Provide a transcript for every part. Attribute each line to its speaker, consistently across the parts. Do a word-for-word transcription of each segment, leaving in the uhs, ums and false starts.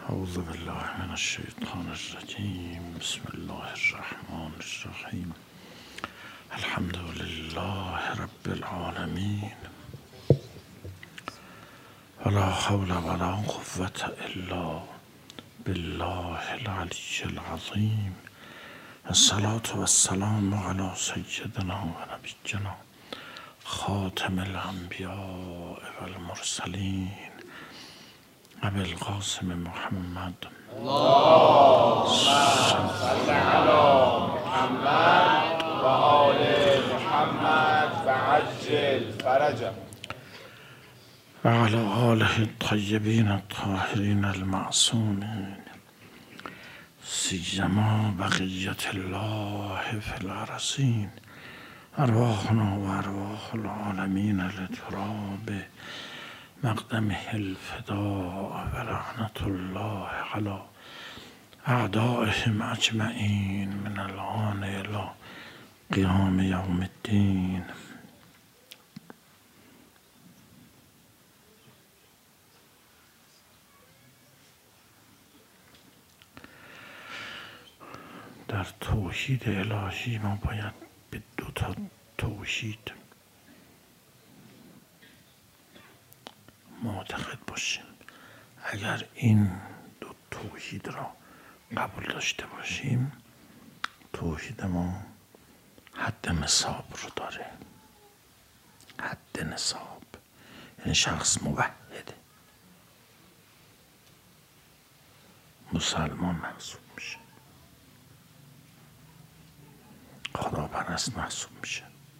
Speaker 1: اعوذ بالله من الشیطان الرجیم. بسم الله الرحمن الرحیم. الحمد لله رب العالمین. ولا حول ولا قوة الا بالله العلی العظیم. الصلاة والسلام علی سیدنا و نبینا خاتم الانبیاء والمرسلین ابی القاسم محمد.
Speaker 2: اللهم صل علی محمد و آل محمد و عجل فرجه
Speaker 1: و علی آله الطیبین الطاهرین المعصومین سیما بقیت الله فی الارضین. ارواحنا و ارواح العالمین لتراب مقدمه الفداء و لعنت الله علی اعدائهم اجمعین من الآن الی قیام یوم الدین. در توحید الهی ما باید به دو تا توحید معتقد باشیم. اگر این دو توحید را قبول داشته باشیم، توحید ما حد نصاب رو داره. حد نصاب یعنی شخص موحده، مسلمان محسوب میشه، خداپرست محسوب میشه.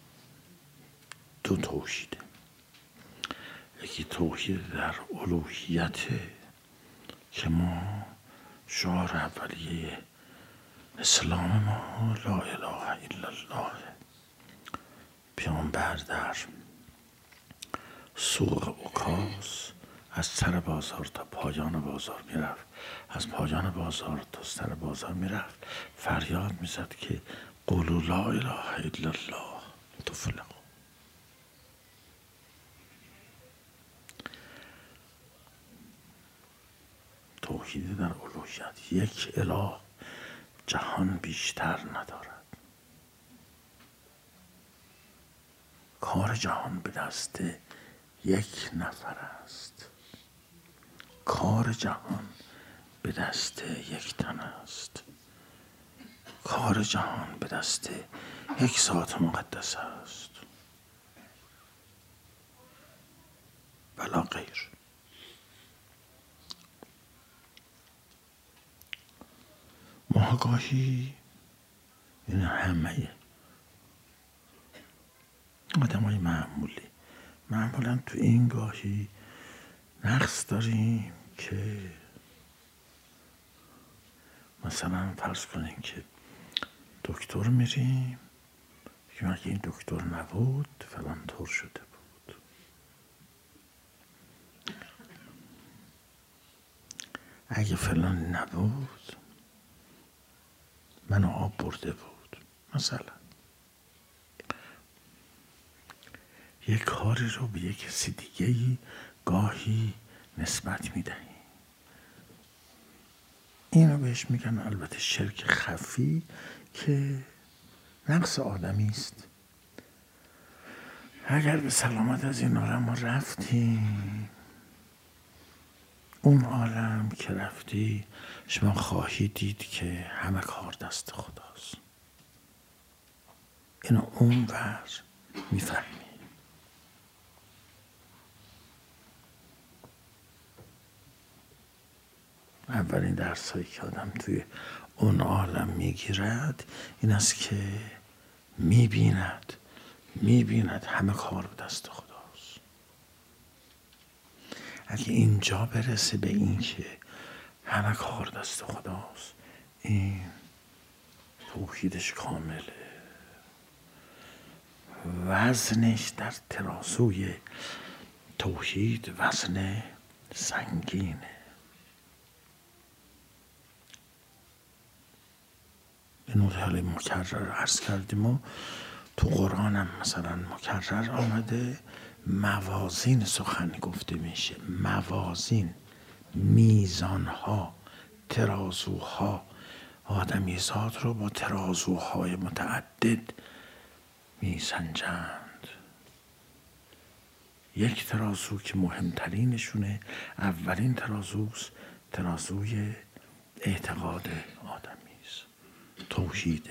Speaker 1: دو توحیده. یکی توحید در الوهیت که ما شعار اولیه اسلام ما لا اله الا الله. پیامبر در سوق عکاظ از سر بازار تا پایان بازار میرفت، از پایان بازار تا سر بازار میرفت، فریاد میزد که قولوا لا اله الا الله تفلحوا. توحید در الوهیت، یک اله جهان بیشتر ندارد. کار جهان به دست یک نفر است. کار جهان به دست یک تن است. کار جهان به دست یک ذات مقدس است ولا غیر. ما گاهی این همه آدم های معمولی معمولا تو این گاهی نقص داریم که مثلا فرض کنیم که دکتر میریم که اگه این دکتر نبود فلان طور شده بود. اگه فلان نبود منو آب برده بود. مثلا یک کاری رو به یک کسی دیگه‌ای گاهی نسبت میدهیم. اینو بهش میگن البته شرک خفی که نقص آدمی است. اگر به سلامت از این عالم ما رفتیم، اون عالم که رفتی شما خواهی دید که همه کار دست خداست. اینو اونور میفهمی. اولین درس هایی که آدم توی اون عالم میگیرد این است که میبیند میبیند همه کار به دست خداست. اگه اینجا برسه به این که همه کار دست خداست، این توحیدش کامله. وزنش در ترازوی توحید وزن سنگینه. اینو حالا مکرر عرض کردیم و تو قرآن هم مثلا مکرر آمده موازین سخن گفته میشه. موازین میزانها، ترازوها، آدمیزاد رو با ترازوهای متعدد میسنجند. یک ترازو که مهمترینشونه، اولین ترازوست، ترازوی اعتقاد آدمیست، توحید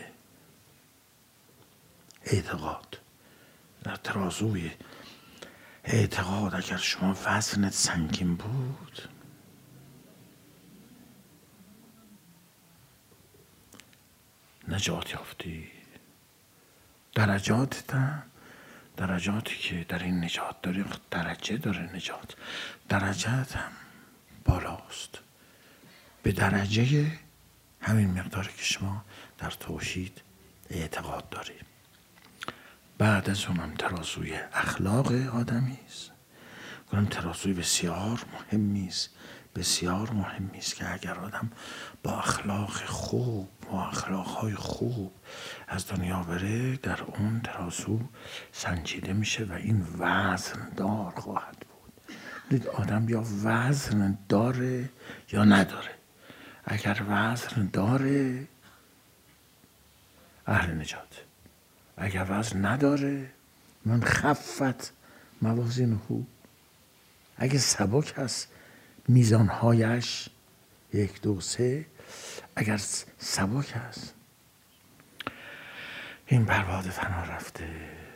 Speaker 1: اعتقاد. در ترازوی اعتقاد اگر شما وزنت سنگین بود، نجات یافتی. درجات هم درجاتی که در این نجات داری، درجه داره نجات، درجات هم بالاست به درجه همین مقداری که شما در توحید اعتقاد داری. بعد از اونم ترازوی اخلاق آدمی است. اونم ترازوی بسیار مهمی است، بسیار مهمی است که اگر آدم با اخلاق خوب، با اخلاقهای خوب از دنیا بره، در اون ترازو سنجیده میشه و این وزن دار خواهد بود. دید آدم یا وزن داره یا نداره. اگر وزن داره اهل نجات، اگر وزن نداره من خفت موازینه. اگه سبک هست میزانهایش یک دو سه، اگر سبک هست این پرواده فنا رفته.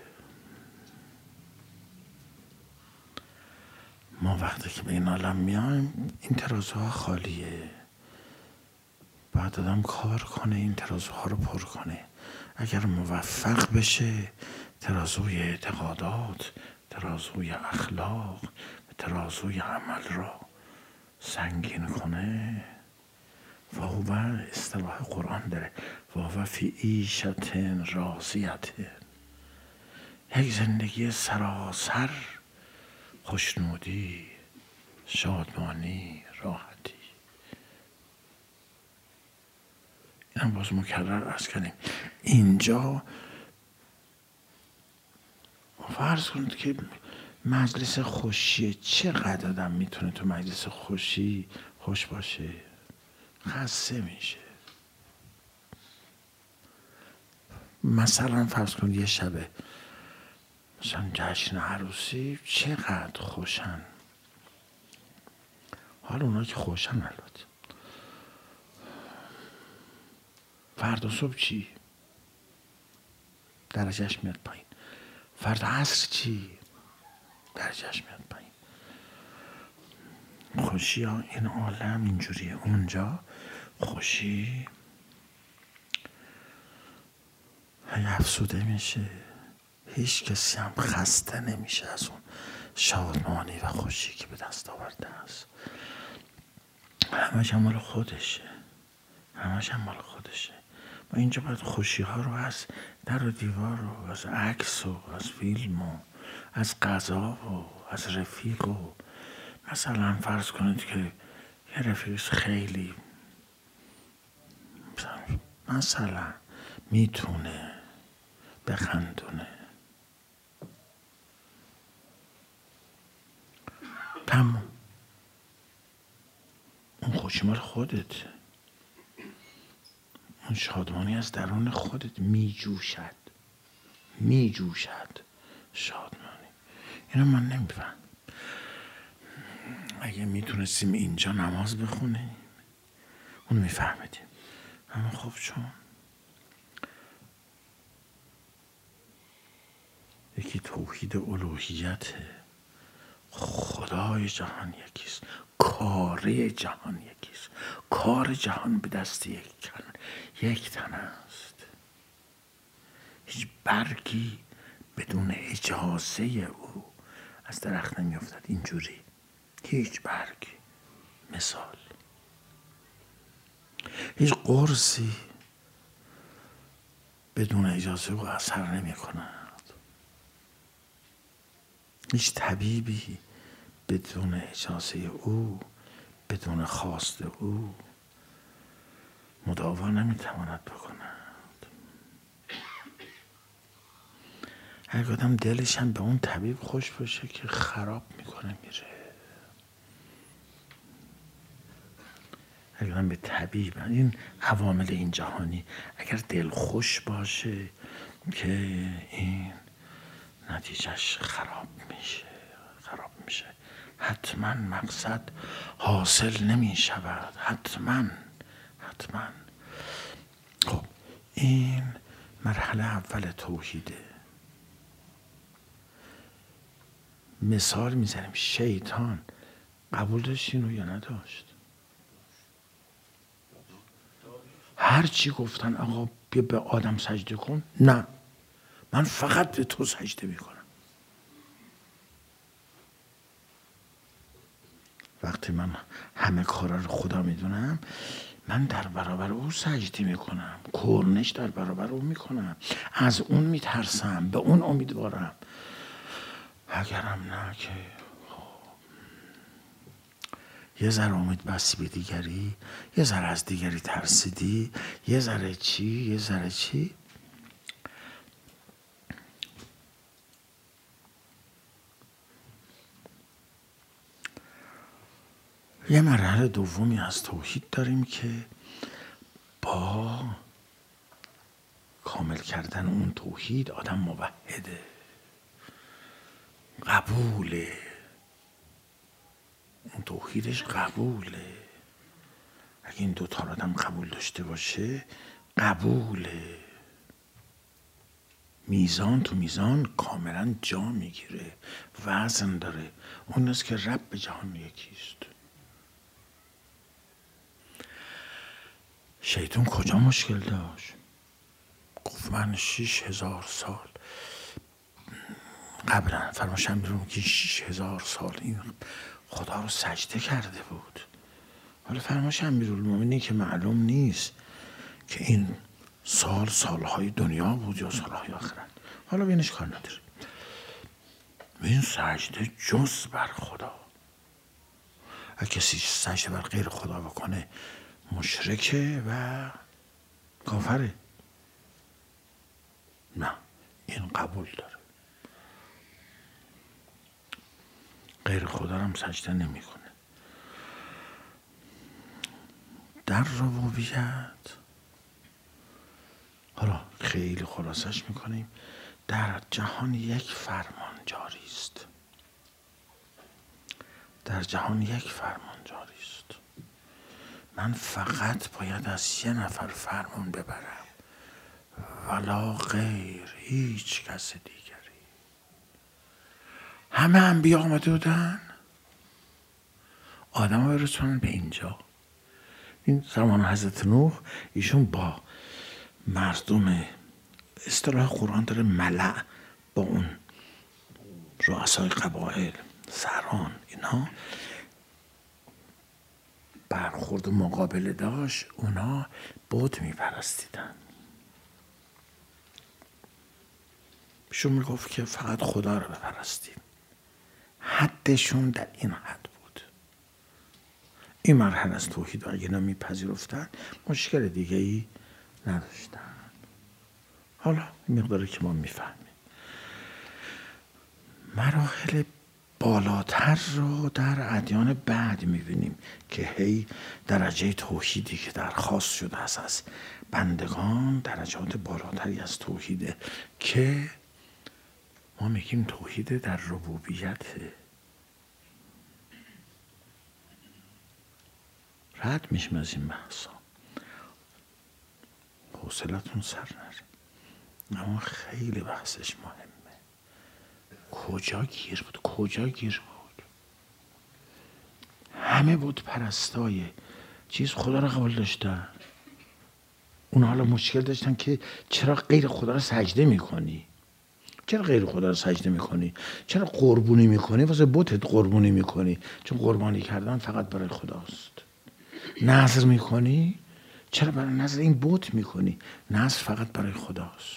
Speaker 1: ما وقتی که به این عالم میایم این ترازوها خالیه، باید آدم کار کنه این ترازوها رو پر کنه. اگر موفق بشه ترازوی اعتقادات، ترازوی اخلاق، ترازوی عمل را سنگین کنه، و هو اصطلاح قرآن داره و هو فی عیشة راضیة، یک زندگی سراسر خوشنودی، شادمانی، راحتی. اینم باز مکرر عرض کردیم. اینجا فرض کنید که مجلس خوشیه، چقدر آدم میتونه تو مجلس خوشی خوش باشه؟ خسته میشه. مثلا فرض کنید یه شبه مثلا جشن عروسی، چقدر خوشن. حالا اونا که خوشن البته، فردا صبح چی؟ درجهش میاد پایین. فردا عصر چی؟ درجهش میاد پایین. خوشی ها این عالم اینجوریه. اونجا خوشی هی افسوده میشه، هیچ کسی هم خسته نمیشه از اون شادمانی و خوشی که به دست آورده است. همش هم مال خودشه، همش هم مال خودشه. ما اینجا باید خوشی ها رو از در و دیوار و از عکس و از فیلم و از غذا و از رفیق و مثلا فرض کنید که یه رفیق خیلی مثلا میتونه بخندونه، تمام، اون خوشی مال خودت، اون شادمانی از درون خودت میجوشد، میجوشد شادمانی. اینو من نمیفهم. اگه میتونستیم اینجا نماز بخونیم اونو میفهمیدیم. اما خب چون یکی توحید الوهیت، خدای جهان یکیست، کار جهان یکیست، کار جهان به دست یک کن یک تن است. هیچ برگی بدون اجازه او از درخت نمیافتد اینجوری، هیچ برگی. مثال هیچ قرصی بدون اجازه او اثر نمی کند. هیچ طبیبی بدون اجازه او، بدون خواست او مداوا نمیتواند بکند. اگه آدم دلش هم به اون طبیب خوش باشه که خراب میکنه میره. اگر به طبیب این عوامل این جهانی اگر دل خوش باشه که این نتیجهش خراب میشه خراب میشه حتما مقصد حاصل نمی شود حتما حتما. خب این مرحله اول توحیده. مثال میزنیم شیطان قبول داشت اینو یا نداشت؟ هر چی گفتن آقا بیا به آدم سجده کن، نه من فقط به تو سجده میکنم. وقتی من همه کارا رو خدا میدونم من در برابر او سجده میکنم، کرنش در برابر او میکنم، از اون میترسم، به اون امیدوارم. اگرم نه که یه ذره امید بستی به دیگری، یه ذره از دیگری ترسیدی، یه ذره چی یه ذره چی. یه مرحله دومی از توحید داریم که با کامل کردن اون توحید آدم موحده، قبوله، اون توحیدش قبوله. اگه این دوتا رو آدم قبول داشته باشه قبوله، میزان تو میزان کاملا جا میگیره، وزن داره. اون است که رب جهان یکیست. شیطان کجا مشکل داشت؟ گفت من شیش هزار سال قبلا فرماشم بیرون که شیش هزار سال این خدا رو سجده کرده بود. حالا فرماش امیرالمومنین که معلوم نیست که این سال سالهای دنیا بود یا سالهای آخرت، حالا بینش کار نداره. این سجده جز بر خدا. اگه کسی سجده بر غیر خدا بکنه مشرکه و کافره. نه، این قبول داره. غیر خدا هم سجده نمی کنه. در ربوبیت حالا خیلی خلاصش میکنیم، در جهان یک فرمان جاری است. در جهان یک فرمان جاری است. من فقط باید از یه نفر فرمان ببرم، ولا غیر، هیچ کس دیگری. همه انبیا آمده بودن آدم ها برسونن به اینجا. این زمان حضرت نوح ایشون با مردم، اصطلاح قرآن داره ملأ، با اون رؤسای قبایل، سران، اینا برخورد مقابله داشت. اونا بت میپرستیدن. ایشون میگفت که فقط خدا رو بپرستیم. حدشون در این حد بود. این مرحله از توحید و اگه اینا میپذیرفتن مشکل دیگه ای نداشتن. حالا این مقداری که ما میفهمیم. مراحل بالاتر رو در ادیان بعد میبینیم که هی درجه توحیدی که درخواست شده است از بندگان درجات بالاتری از توحیده که ما میگیم توحید در ربوبیته. رد میشیم از این بحثا، حوصلتون سر نره. اما خیلی بحثش مهمه. کجا گیر بود؟ کجا گیر بود؟ همه بود پرستای چیز خدا رو قبول داشتن. اون حالا مشکل داشتن که چرا غیر خدا رو سجده میکنی؟ چرا غیر خدا رو سجده میکنی؟ چرا قربونی میکنی؟ واسه بتت قربونی میکنی، چون قربانی کردن فقط برای خداست. نذر میکنی؟ چرا برای نذر این بت میکنی؟ نذر فقط برای خداست.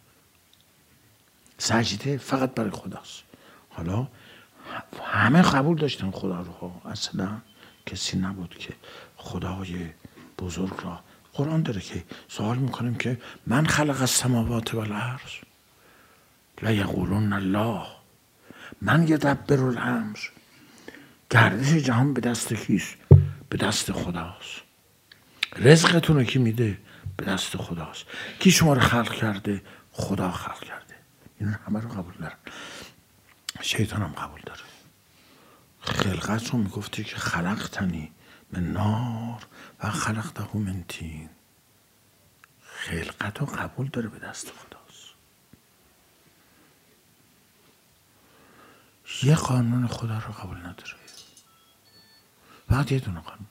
Speaker 1: سجده فقط برای خداست. حالا همه قبول داشتن خدا رو، اصلا کسی نبود که خدای بزرگ را. قرآن داره که سوال میکنیم که من خلق السماوات والارض لیقولون الله، من یدبر الامر. گردش جهان به دست کیست؟ به دست خداست. رزقتون رو کی میده؟ به دست خداست. کی شما رو خلق کرده؟ خدا خلق کرده. این همه رو قبول دارن. شیطان هم قبول داره. خلقت رو میگفتی که خلقتنی من نار و خلقته من طین. خلقت رو قبول داره، به دست خداست. یه قانون خدا رو قبول نداره، فقط یه دونه قانون،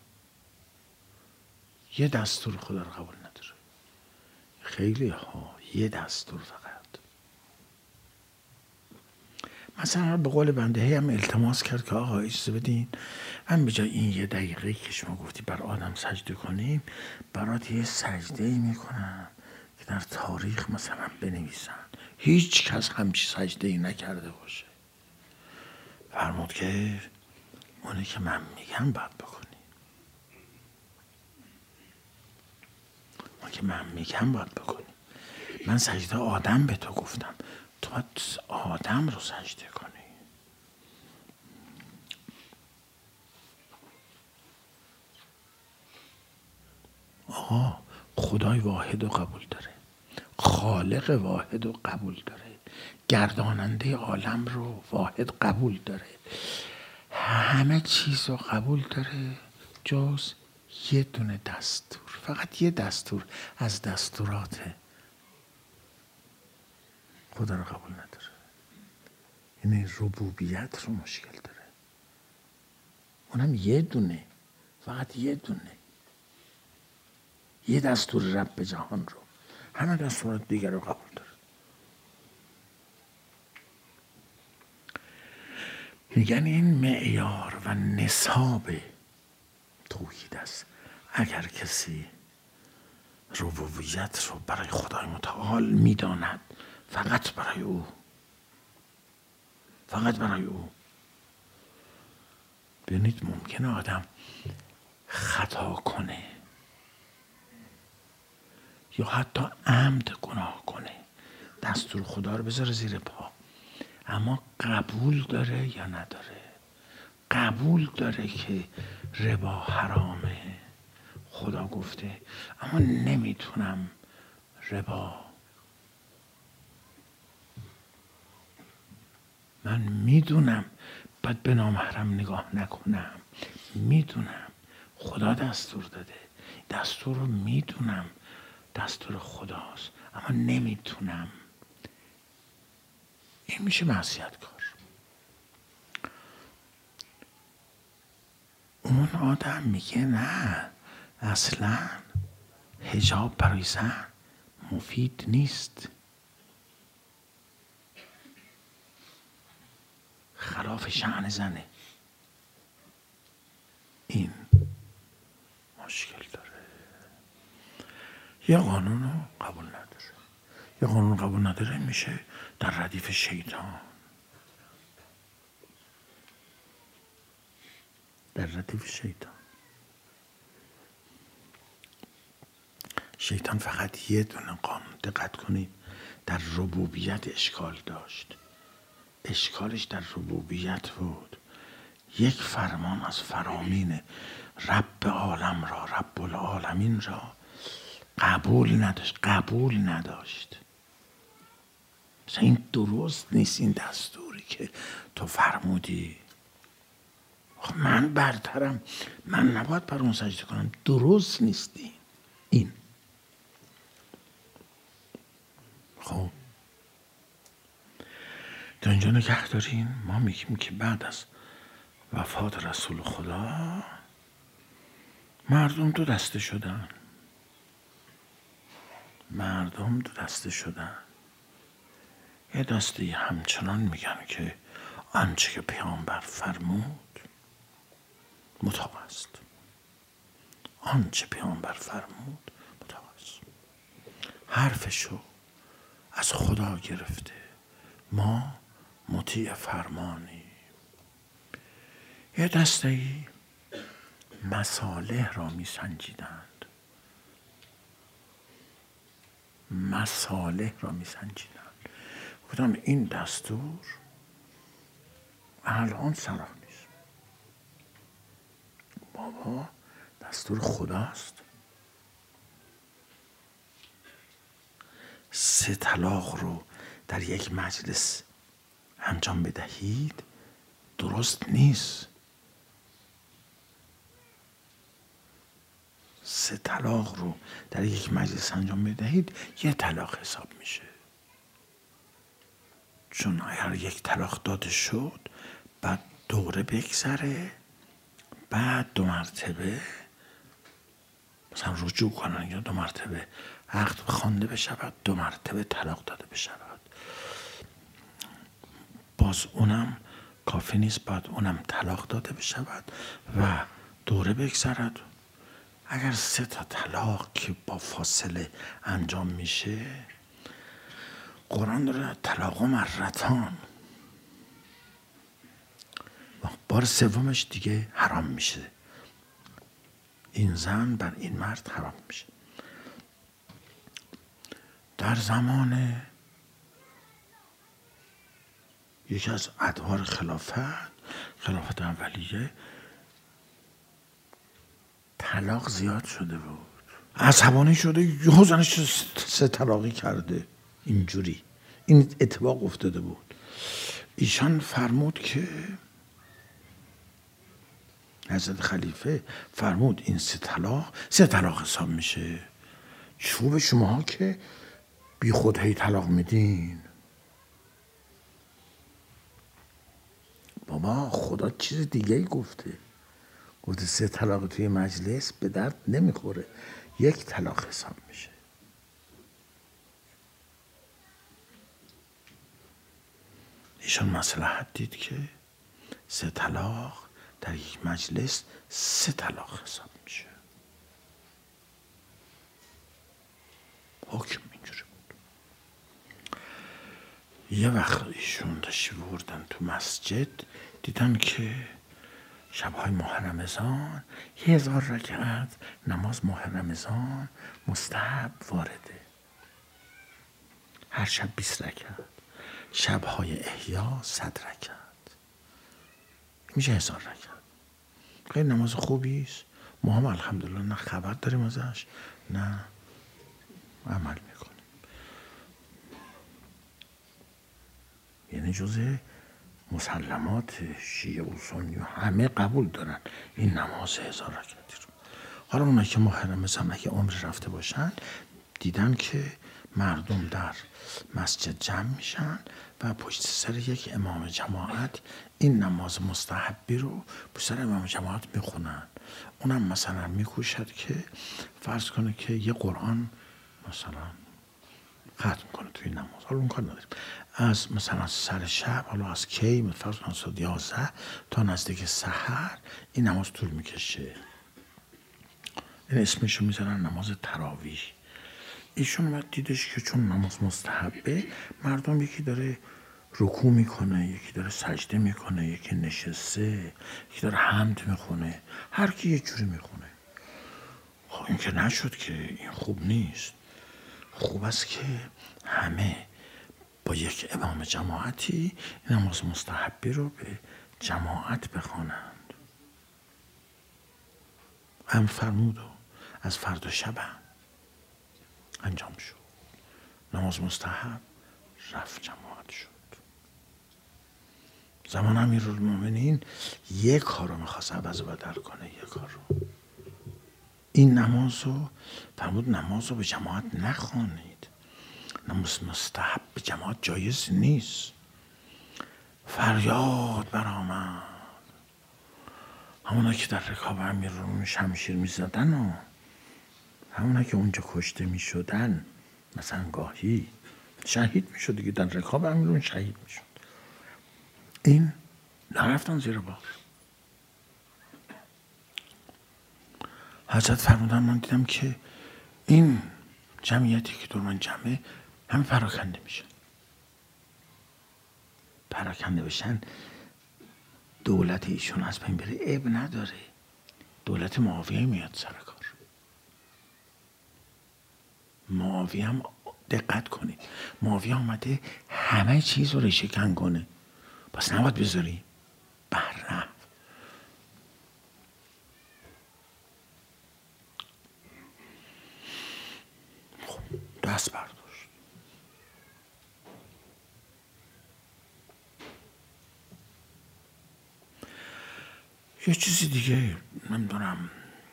Speaker 1: یه دستور خدا رو قبول نداره. خیلی ها یه دستور فقط. مثلا به قول بنده هم التماس کرد که آقا اجازه بدین من به جای این یه دقیقه که شما گفتی بر آدم سجده کنیم، برات یه سجده ای میکنم که در تاریخ مثلا بنویسن هیچ کس همچی سجده ای نکرده باشه. فرمود که اونه که من میگم باید بکنی، اونه که من میگم باید بکنی. من سجده آدم به تو گفتم، تو باید آدم رو سجده کنی. آقا خدای واحد رو قبول داره، خالق واحد رو قبول داره، گرداننده عالم رو واحد قبول داره، همه چیز رو قبول داره جز یه دونه دستور. فقط یه دستور از دستورات خدا رو قبول نداره. یعنی ربوبیت رو مشکل داره. اونم یه دونه، فقط یه دونه، یه دستور رب جهان رو، همه دستورات دیگر رو قبول داره. میگن این معیار و نصاب توحید است. اگر کسی ربوبیت رو برای خدای متعال میداند، فقط برای او، فقط برای او. ببینید ممکنه آدم خطا کنه یا حتی عمد گناه کنه، دستور خدا رو بذاره زیر پا، اما قبول داره یا نداره؟ قبول داره که ربا حرامه، خدا گفته، اما نمیتونم ربا، من میدونم باید به نامحرم نگاه نکنم، میدونم خدا دستور داده، دستور رو میدونم دستور خداست، اما نمیتونم. این میشه معصیت کار. اون آدم میگه نه، اصلا حجاب برای زن مفید نیست، خلاف شأن زنه. این مشکل داره. یه قانون رو قبول نداره. یه قانون قبول نداره میشه در ردیف شیطان. در ردیف شیطان. شیطان فقط یه دونه قانون، دقت کنید، در ربوبیت اشکال داشت. اشکالش در ربوبیت بود. یک فرمان از فرامین رب عالم را، رب العالمین را قبول نداشت. قبول نداشت. مثلا این درست نیست، این دستوری که تو فرمودی. من برترم، من نباید بر اون سجده کنم، درست نیستی. این خب تا اینجا نگه دارین. ما میگیم که بعد از وفات رسول خدا مردم دو دسته شدن. مردم دو دسته شدن. یه دسته همچنان میگن که آنچه که پیامبر فرمود مطابق است. آنچه پیامبر فرمود مطابق است. حرفشو از خدا گرفته، ما مطیع فرمانی. یه دسته ای مصالح را می سنجیدند. مصالح را می سنجیدند. گفتم این دستور الان صلاح نیست. بابا دستور خداست. سه طلاق رو در یک مجلس انجام بدهید درست نیست. سه طلاق رو در یک مجلس انجام بدهید یه طلاق حساب میشه. چون اگر یک طلاق داده شد بعد دوره بگذره، بعد دو مرتبه مثلا رجوع کنن یا دو مرتبه عقد خوانده بشود، دو مرتبه طلاق داده بشود، باز اونم کافی نیست، باید اونم طلاق داده بشود و دوره بگذرد. اگر سه تا طلاق که با فاصله انجام میشه، قرآن داره طلاق مرتان، بار سومش دیگه حرام میشه، این زن بر این مرد حرام میشه. در زمان یکی از ادوار خلافت، خلافت اولیه، طلاق زیاد شده بود، عصبانی شده یهو زنش سه طلاقی کرده. اینجوری این اتفاق افتاده بود. ایشان فرمود که حضرت خلیفه فرمود این سه طلاق سه طلاق حساب میشه. چوب شماها که بی خود هی طلاق میدین. بابا خدا چیز دیگه ای گفته، گفته سه طلاق توی مجلس به درد نمیخوره، یک طلاق حساب میشه. ایشان مصلحت دید که سه طلاق در یک مجلس سه طلاق حساب میشه. حکم اینجوری بود. یه وقت ایشون تشریف بردن تو مسجد، دیدن که شبهای ماه رمضان یه هزار رکعت نماز ماه رمضان مستحب وارده، هر شب بیست رکعت، شبهای احیا صد رکعت، میشه هزار رکعت. خیلی نماز خوبی است. ما هم الحمدلله نه خبر داریم ازش نه عمل میکنیم. یعنی جزء مسلمات شیعه و سنی و همه قبول دارن این نماز هزار رکعتی رو. حالا اونایی که ماه رمضان اگه عمر رفته باشن دیدن که مردم در مسجد جمع میشن و پشت سر یک امام جماعت این نماز مستحبی رو پشت سر امام جماعت میخونن. اونم مثلا میکوشد که فرض کنه که یه قرآن مثلا ختم کنه توی نماز. حالا اون کار نداریم. از مثلا سر شب، حالا از کی فرض کنه صد یازده تا نزدیک سحر این نماز طول میکشه. این اسمشو میذارن نماز تراویح. ایشون اومد دیدش که چون نماز مستحبه، مردم یکی داره رکوع میکنه، یکی داره سجده میکنه، یکی نشسته، یکی داره حمد میخونه، هر کی یه جوری میخونه. خب این که نشد که، این خوب نیست. خوب است که همه با یک امام جماعتی نماز مستحبی رو به جماعت بخوانند. هم فرمود و از فردا شب هم انجام شد. نماز مستحب رفت جماعت شد. زمان امیرالمومنین یک کار رو میخواست عوض و بدل کنه، یک کار رو. این نماز رو فرمود نماز رو به جماعت نخوانید. نماز مستحب به جماعت جایز نیست. فریاد برآمد. همونا که در رکاب امیرالمومنین شمشیر میزدن و همونا که اونجا کشته میشدن، مثلا گاهی شهید میشد دیگه، در رکاب امیرالمومنین شهید میشد. این نرفتن زیر بار. حضرت فرمودن من دیدم که این جمعیتی که دور من جمعه همه پراکنده میشن. پراکنده بشن دولت ایشون از بین بره عیب نداره. دولت معاویه میاد سر کار. معاویه هم دقت کنید، معاویه آمده همه چیز رو ریشه‌کن کنه، پس نباید بذاری بهره. خب دست برداشت. یه چیزی دیگه نمیدونم،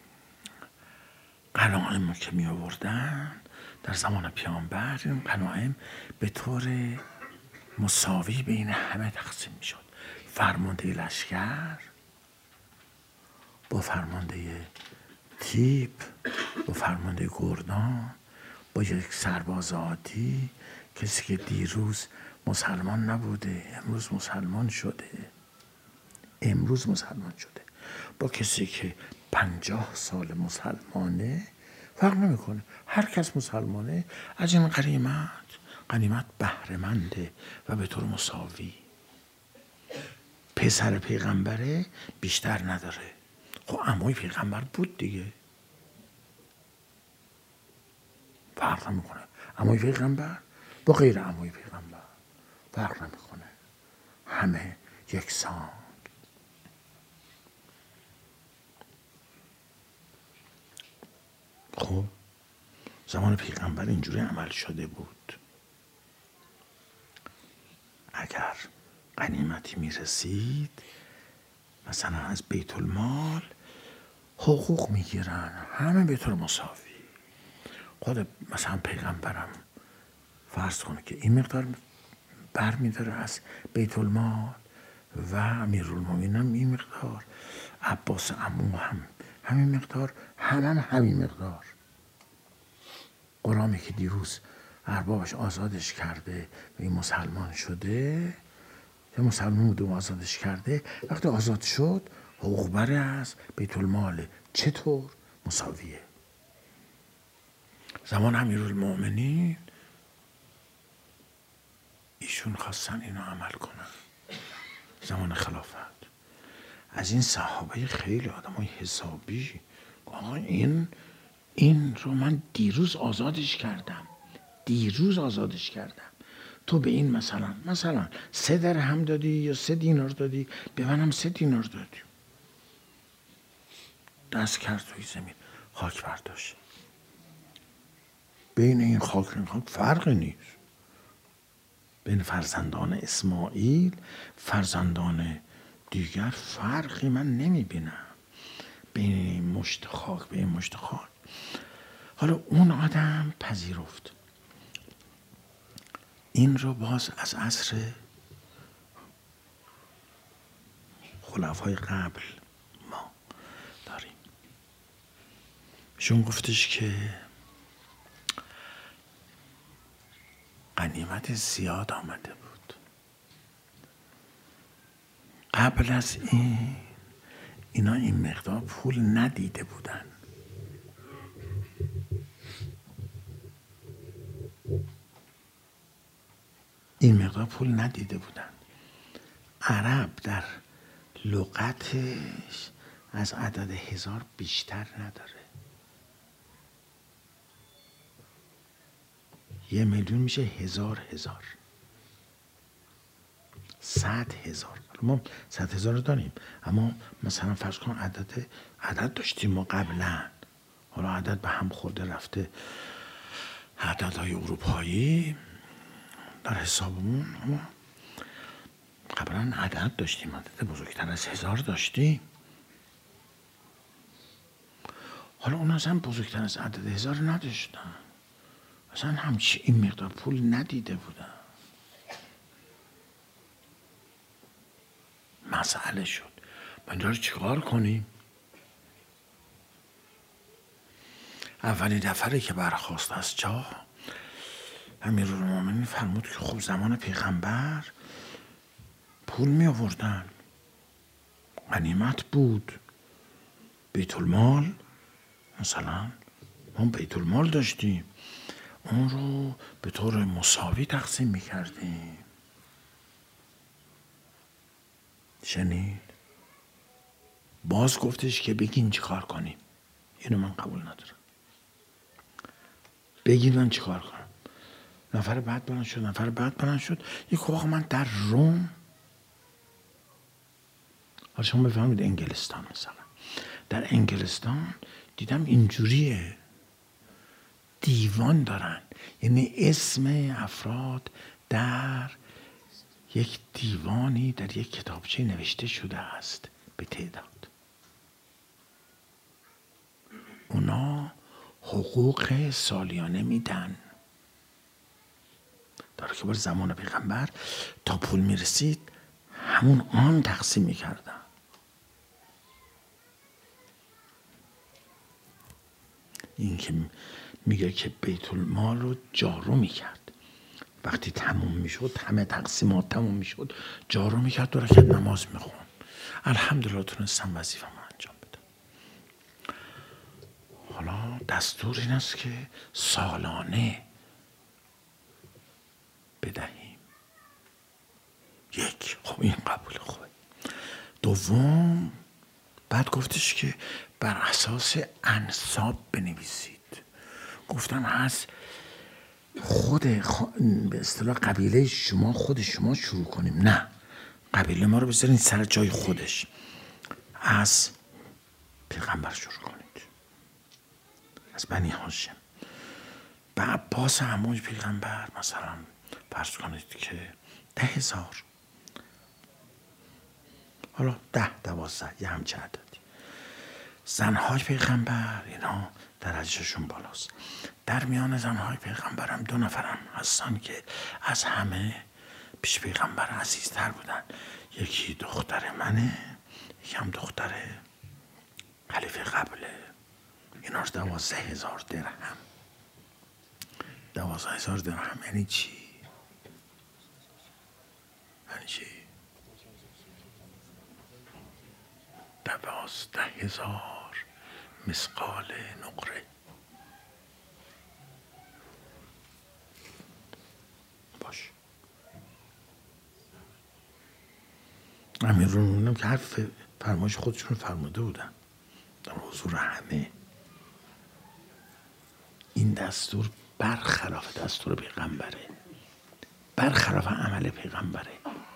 Speaker 1: غنایم که می آوردن در زمان پیامبر، این غنایم به طور مساوی بین همه تقسیم می شد. فرمانده لشکر با فرمانده تیپ، با فرمانده گردان، با یک سرباز عادی، کسی که دیروز مسلمان نبوده امروز مسلمان شده امروز مسلمان شده با کسی که پنجاه سال مسلمانه، فرق نمیکنه، هر کس مسلمانه از این غنیمت غنیمت بهره منده و به طور مساوی. پسر پیغمبره بیشتر نداره. خب عموی پیغمبر بود دیگه، فرق نمیکنه عموی پیغمبر با غیر عموی پیغمبر فرق نمیکنه، همه یکسان. خب زمان پیغمبر اینجوری عمل شده بود. اگر غنیمتی میرسید مثلا از بیت المال، حقوق میگیرن همه به طور مساوی. خود مثلا پیغمبرم فرض کنه که این مقدار بر میداره از بیت المال و امیرالمومنین هم این مقدار، عباس عمو هم همین مقدار، هم هم همین مقدار. غلامی که دیروز اربابش آزادش کرده و این مسلمان شده، یا مسلمان بود و آزادش کرده، وقتی آزاد شد حقوق بره از بیت المال چطور مساویه. زمان امیرالمومنین ایشون خواستن اینو عمل کنن. زمان خلافت از این صحابه خیلی آدمای حسابی، آقا این این رو من دیروز آزادش کردم دیروز آزادش کردم تو به این مثلا مثلا سه درهم دادی یا سه دینار دادی، به منم سه دینار دادی. دست کرد توی زمین، خاک برداشت. بین این خاک و این خاک فرقی نیست. بین فرزندان اسماعیل فرزندان دیگر فرقی من نمی بینم. بین این مشت خاک به این مشت خاک. حالا اون آدم پذیرفت. این رو باز از عصر خلفای قبل ما داریم. شون گفتش که غنیمت زیاد آمده بود. قبل از این اینا این مقدار پول ندیده بودن. این مقدار پول ندیده بودن. عرب در لغتش از عدد هزار بیشتر نداره. یه میلیون میشه هزار هزار، صد هزار. ما صد هزار رو داریم، اما مثلا فرض کن عدد عدد داشتیم ما قبلا، حالا عدد به هم خورده رفته، عددهای اروپایی در حسابمون، اما قبلا عدد داشتیم، عدد بزرگتر از هزار داشتیم. حالا اون اصلا بزرگتر از عدد هزار نداشتن، اصلا همچی این مقدار پول ندیده بودن. مسئله شد ما اینجا رو چیکار کنیم؟ اولین دفعه که برخاست از جا، امیرالمومنین فرمود که خب زمان پیغمبر پول می آوردن، غنیمت بود، بیت المال، مثلا ما بیت المال داشتیم، اون رو به طور مساوی تقسیم می کردیم. شنید؟ باز گفتش که بگین چی کار کنیم. اینو من قبول ندارم. بگین من چی کار کنم. نفر بعد بلند شد نفر بعد بلند شد یک آقا من در روم، حالا شما بفهمید انگلستان مثلا، در انگلستان دیدم اینجوریه، دیوان دارن، یعنی اسم افراد در یک دیوانی در یک کتابچه نوشته شده است به تعداد. اونا حقوق سالیانه میدن. در که بر زمان پیغمبر تا پول میرسید همون آن تقسیم میکردن. این که میگه که بیت المال رو جارو میکرد، وقتی تموم میشد همه تقسیمات تموم میشد جارو میکرد، دو رکعت نماز میخوند. الحمدلله تونستم وظیفه‌مو انجام بدم. حالا دستور این است که سالانه بدهیم. یک، خب این قبول خوبه. دوم بعد گفتش که بر اساس انساب بنویسید. گفتم هست خود خ... به اصطلاح قبیله شما خود شما شروع کنیم. نه، قبیله ما رو بذارین سر جای خودش، از پیغمبر شروع کنید، از بنی هاشم. به عباس عموی پیغمبر مثلا فرض کنید که ده هزار، حالا ده دوازده یه همچه عددی. زنهای پیغمبر اینا درجهشون بالاست. در میان زنهای پیغمبر هم دو نفرم هستن که از همه پیش پیغمبر عزیزتر بودن. یکی دختر منه، یکی هم دختر خلیفه قبله. اینا رو دوازده هزار درهم. دوازده هزار درهم یعنی چی؟ یعنی چی؟ دوازده هزار مثقال نقره. باش. امیرالمومنین که حرف فرمایش خودشون فرموده بودن در حضور همه. این دستور برخلاف دستور پیغمبره، برخلاف عمل پیغمبره.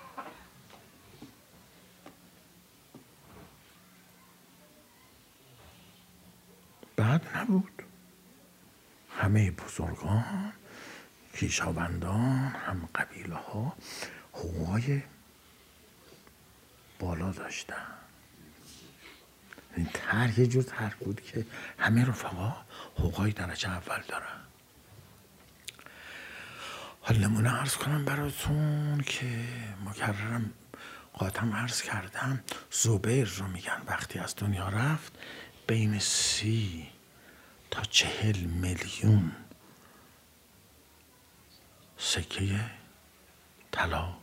Speaker 1: بعد نبود. همه بزرگان، کیشاوندان، هم قبیله ها حقوقای بالا داشتن. این طرح یه جور طرح بود که همه رفقا حقوقای درجه اول دارن. حالا نمونه عرض کنم براتون که مکررم قاطم عرض کردم. زبیر رو میگن وقتی از دنیا رفت بین سی تا چهل میلیون سکه طلا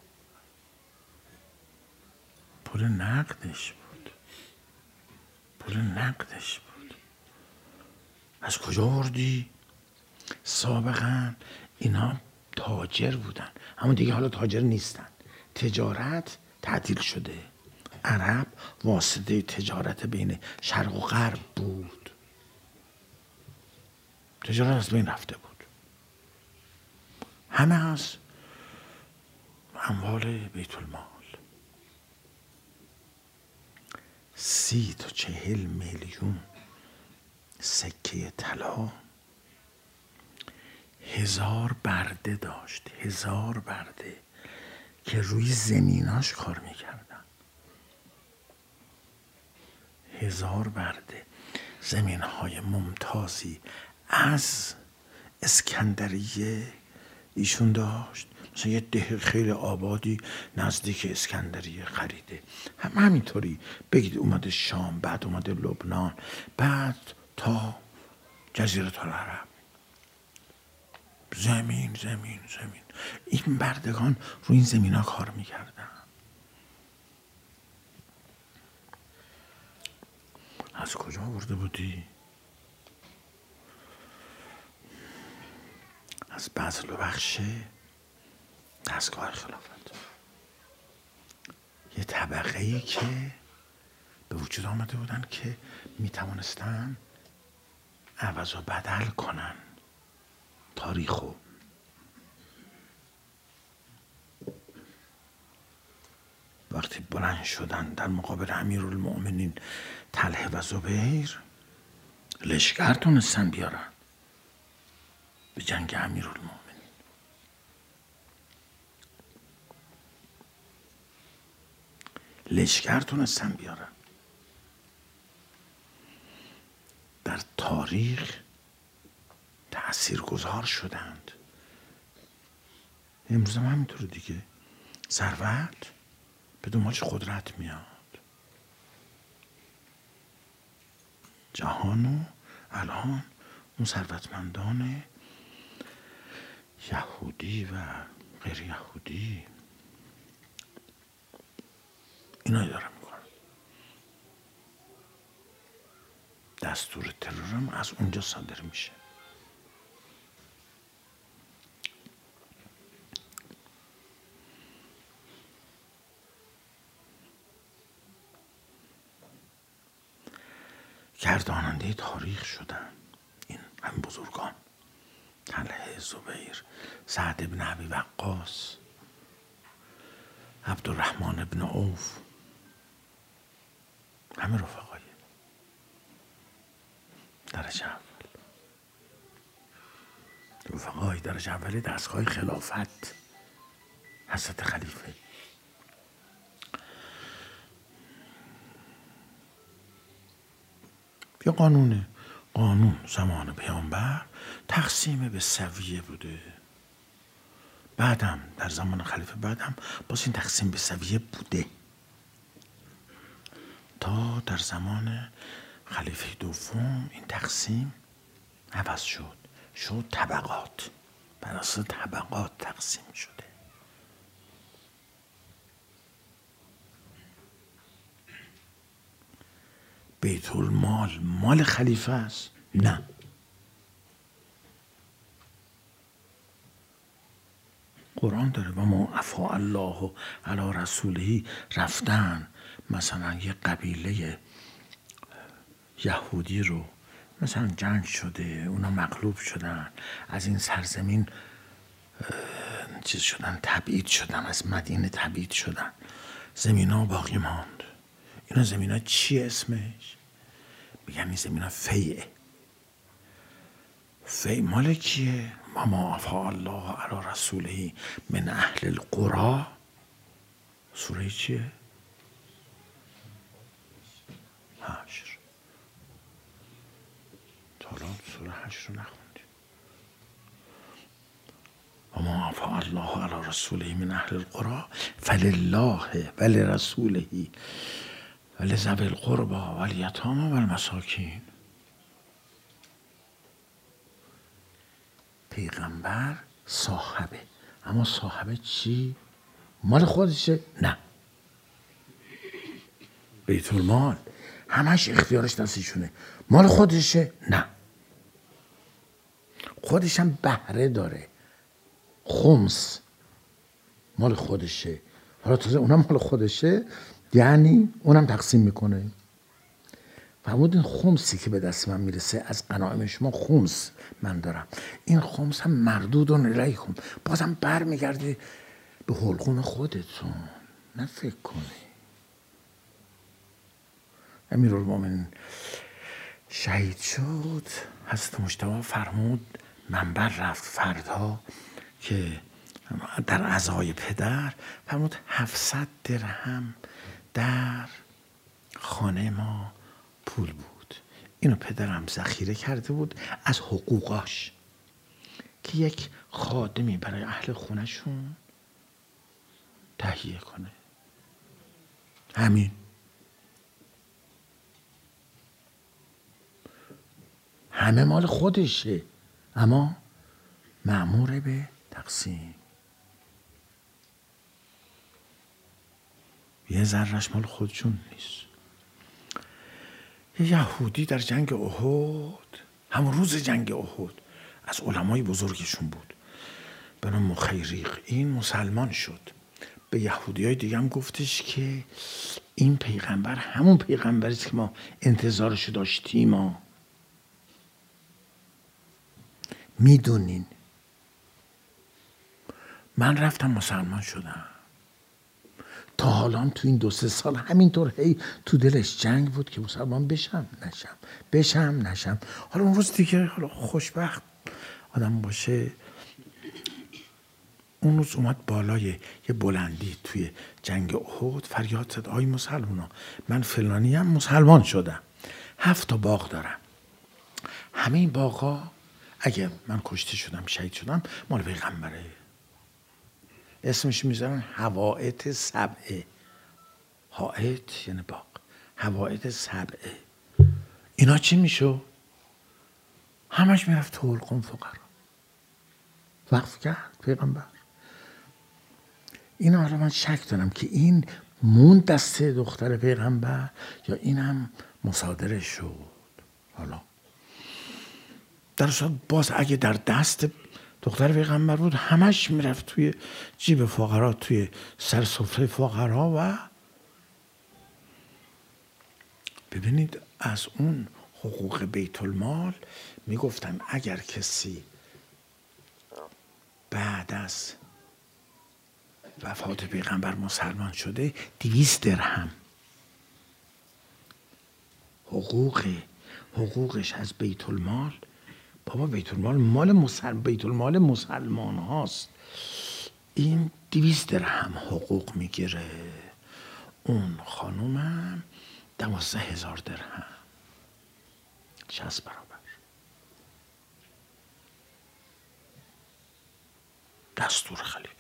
Speaker 1: پول نقدش بود. پول نقدش بود. از کجا آوردی؟ سابقا اینا تاجر بودن، اما دیگه حالا تاجر نیستن. تجارت تعدیل شده. عرب واسطه تجارت بین شرق و غرب بود. تجارت از بین رفته بود. همه از اموال بیت المال. سی تا چهل میلیون سکه طلا هزار برده داشت. هزار برده که روی زمیناش کار میکردن. هزار برده زمینهای ممتازی از اسکندریه ایشون داشت. مثلا یه ده خیلی آبادی نزدیک اسکندریه خریده. هم همینطوری بگید اومده شام، بعد اومده لبنان، بعد تا جزیره العرب. زمین زمین زمین. این بردگان رو این زمین ها کار میکردن. از کجا آورده بودی؟ از بذل و بخش دستگاه خلافت. یه طبقه ای که به وجود آمده بودن که میتوانستن عوض و بدل کنن تاریخو. وقتی بلند شدن در مقابل امیرالمؤمنین طلحه و زبیر، لشکر تونستن بیارن به جنگ امیرالمؤمنین. لشکر تونستن بیارن. در تاریخ تأثیرگذار شدند. امروز هم همینطور دیگه. ثروت به دنبالش قدرت میاد. جهانو الان اون ثروتمندان یهودی و غیر یهودی اینا داره میکنن. دستور ترورم از اونجا صادر میشه. گرداننده تاریخ شدن این هم بزرگان، طلحه، زبیر، سعد بن ابی وقاص، عبدالرحمن بن عوف، همه رفقای درجه اول، رفقای درجه اولی دستگاه خلافت حضرت خلیفه. یا قانونه قانون زمان پیامبر تقسیم به سویه بوده، بعدم در زمان خلیفه بعدم باز این تقسیم به سویه بوده تا در زمان خلیفه دوم این تقسیم عوض شد، شد طبقات، بر اساس طبقات تقسیم شده. بیت المال مال خلیفه است؟ نه. قرآن داره و ما افاء الله علی رسوله. رفتن مثلا یه قبیله یهودی رو مثلا جنگ شده، اونا مغلوب شدن، از این سرزمین چیز شدن، تبعید شدن، از مدینه تبعید شدن، زمین ها باقی ماند. اینا زمین ها چیه اسمش؟ میگن این زمین ها فیعه. فیع مال کیه؟ و ما افاء الله علی رسوله من اهل القرى. سوره چیه؟ حشر. تا الان سوره حشر رو نخوندیم. و ما افاء الله علی رسوله من اهل القرى فلله ولرسوله ولذوی القربى والیتامی والمساکین. پیغمبر صاحبه، اما صاحبه چی؟ مال خودشه؟ نه. بیت المال همش اختیارش دستشونه، مال خودشه؟ نه. خودش هم بهره داره، خمس مال خودشه. حالا تازه اونم مال خودشه، یعنی اونم تقسیم میکنه. فرمودین خمسی که به دست من میرسه از غنایم شما خمس من دارم، این خمس هم مردود الیکم، بازم بر میگرده به حلقوم خودتون. نه فکر کنی. امیرالمومنین شهید شد، حضرت مجتبی فرمود منبر رفت فردا که در عزای پدر، فرمود هفتصد درهم در خانه ما پول بود. اینو پدرم ذخیره کرده بود از حقوقاش که یک خادمی برای اهل خونهشون تهیه کنه. همین. همه مال خودشه، اما مأمور به تقسیم. یه ذره‌اش مال خودشون نیست. یه یهودی در جنگ احد، همون روز جنگ احد، از علمای بزرگشون بود به نام مخیریق، این مسلمان شد. به یهودی های دیگه هم گفتش که این پیغمبر همون پیغمبری است که ما انتظارشو داشتیم. ما میدونین من رفتم مسلمان شدم. تا حالا تو این دو سه سال همینطور هی تو دلش جنگ بود که مسلمان بشم نشم، بشم نشم. حالا اون روز دیگه حالا خوشبخت آدم باشه، اون روز اومد بالای یه بلندی توی جنگ احد فریاد زد آی مسلمانا، من فلانی هم مسلمان شدم، هفت تا باغ دارم، همه این باغا اگه من کشته شدم شهید شدم مال پیغمبره. اسمش میذارن حوائط سبعه. حائط یعنی باغ، حوائط سبعه. اینا چی میشو؟ همش میرفت تو حلقوم فقرا. وقف کرد پیغمبر. این حالا من شک دارم که این موند دست دختر پیغمبر یا این هم مصادره شد. حالا در اصل باز اگه در دست دختر پیغمبر بود همش میرفت توی جیب فقرا، توی سر سفره فقرا. و ببینید از اون حقوق بیت المال میگفتن اگر کسی بعد از وفات پیغمبر مسلمان شده دویست درهم حقوق حقوقش از بیت المال. بابا بیت المال مال مسلمان، بیت المال مسلمان هاست. این دویست درهم حقوق میگیره. اون خانومم دوازده هزار درهم، شصت برابر. دستور خلیفه.